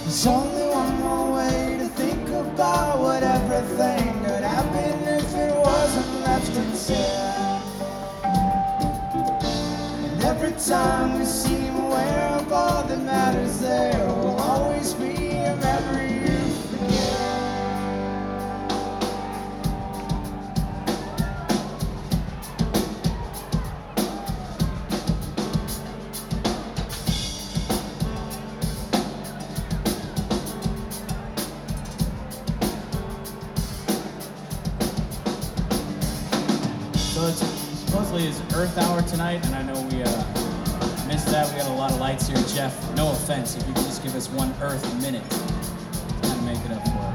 There's only one more way to think about what everything could happen if it wasn't left unsaid. And every time we seem aware of all that matters, there will always be a memory you forget. So it's supposedly is Earth Hour tonight, and I know we missed that. We got a lot of lights here. Jeff, no offense, if you could just give us 1 Earth minute to kind of make it up for it.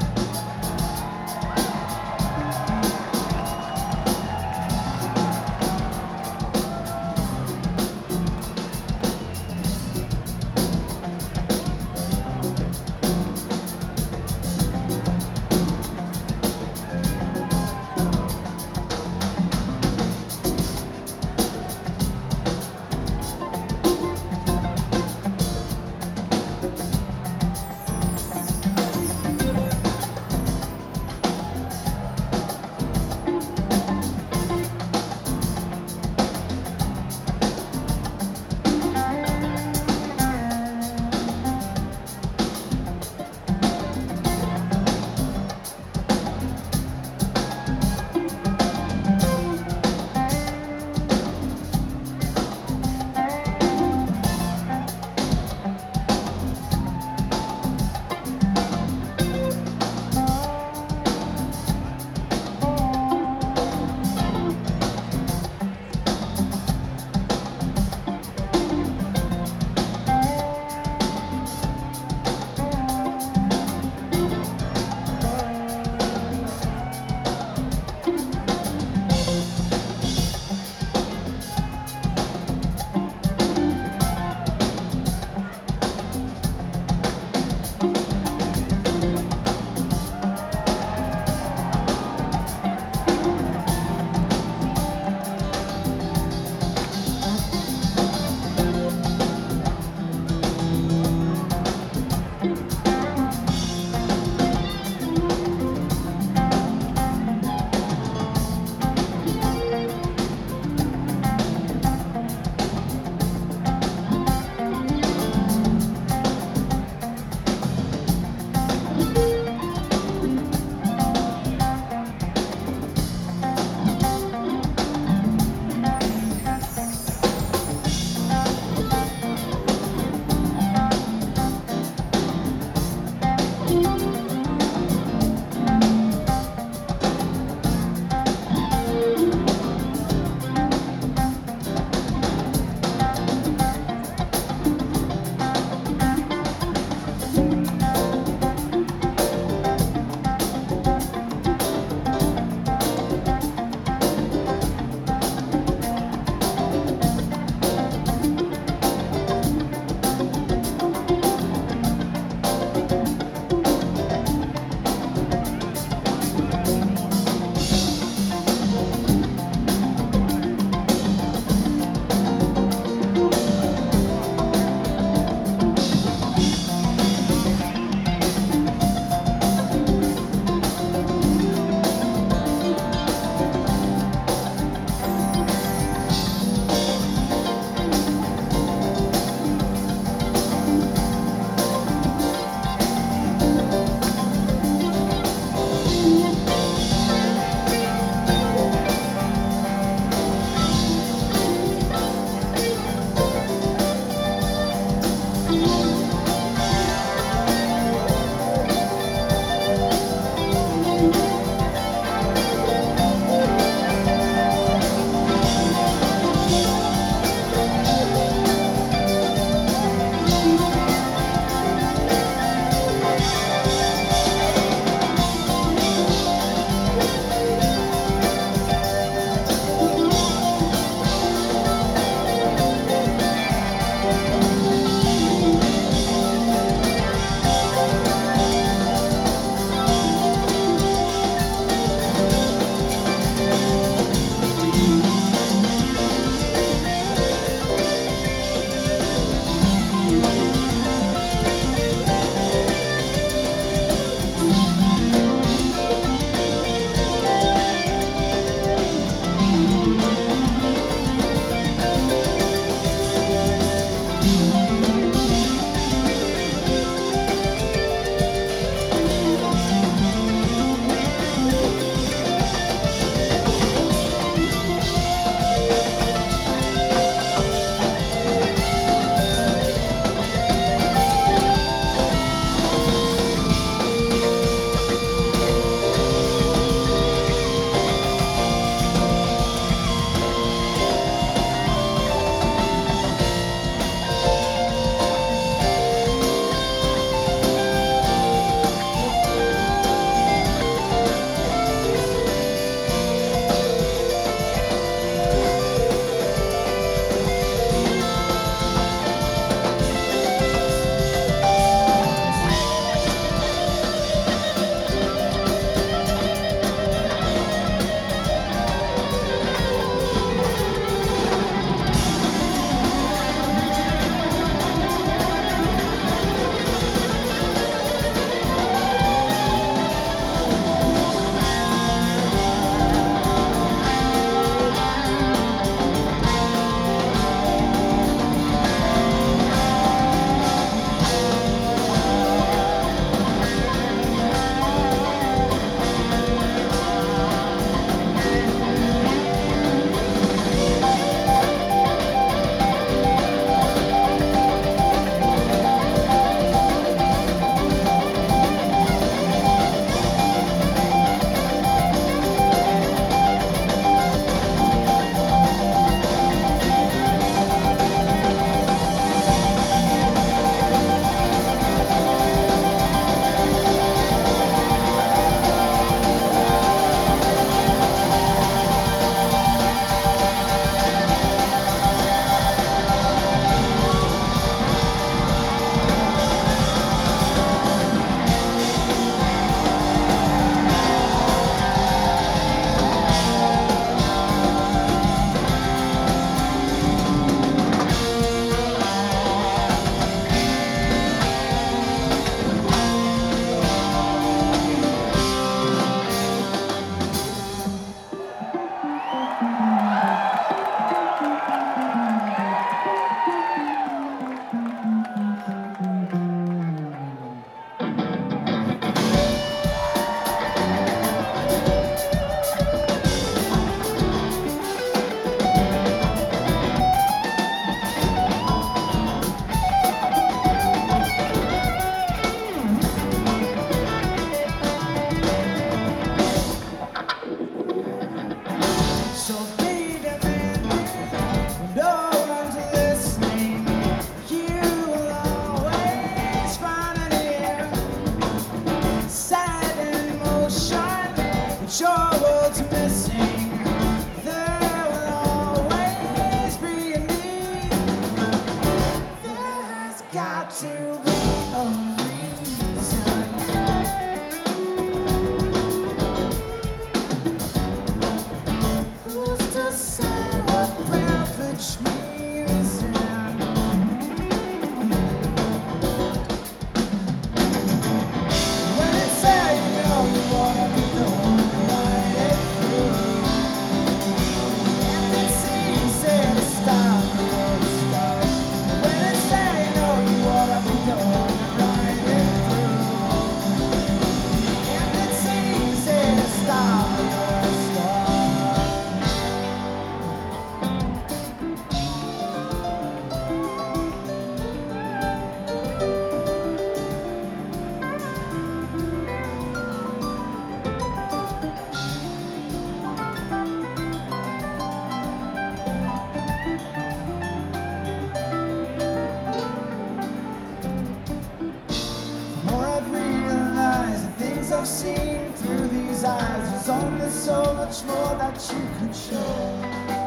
I've seen through these eyes. There's only so much more that you can show.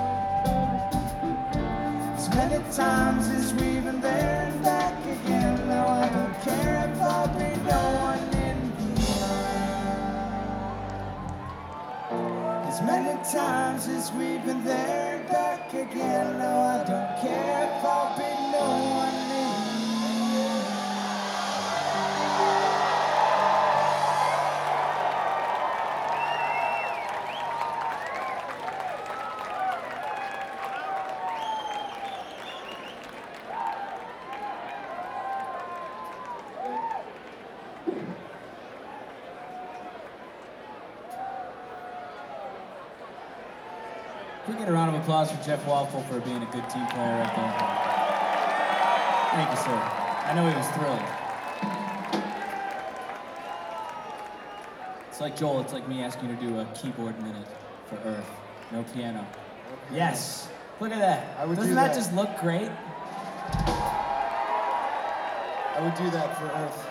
As many times as we've been there and back again. Now I don't care if I'll be no one in the end. As many times as we've been there and back again. Now I don't care if I'll be no one in the end. Can we get a round of applause for Jeff Waffle for being a good team player right there? Thank you, sir. I know he was thrilled. It's like Joel, it's like me asking you to do a keyboard minute for Earth. No piano. Yes. Look at that. I would Doesn't do that that. just look great? I would do that for Earth.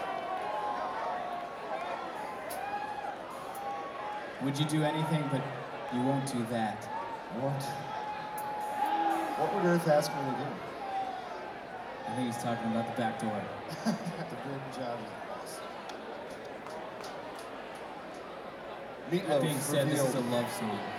Would you do anything, but you won't do that? What would Earth ask me to do? I think he's talking about the back door. The good job is the boss. That being Meatloaf said, this is a revealed. love song.